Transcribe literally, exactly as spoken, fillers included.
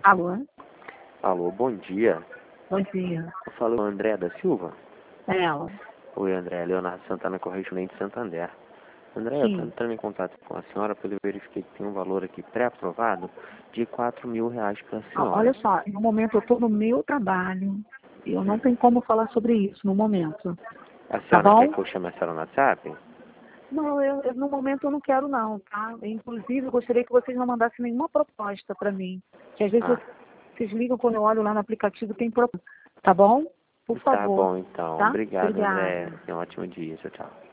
Alô? Alô, bom dia. Bom dia. Eu falo com a André da Silva. É ela. Oi, André. Leonardo Santana, correspondente de Santander. André, eu estou Sim. entrando em contato com a senhora porque eu verifiquei que tem um valor aqui pré-aprovado de quatro mil reais para a Ah, olha senhora. só, no momento eu estou no meu trabalho. Eu não tenho como falar sobre isso no momento. A Tá senhora quer bom? que eu chame a senhora no WhatsApp? Não, eu, eu- no momento eu não quero não, tá? Inclusive, eu gostaria que vocês não mandassem nenhuma proposta para mim. Que às vezes Ah, vocês ligam quando eu olho lá no aplicativo, tem proposta. Tá bom? Por tá favor. bom então. Tá? Obrigado, André. Obrigada. Tenha um ótimo dia. Tchau, tchau.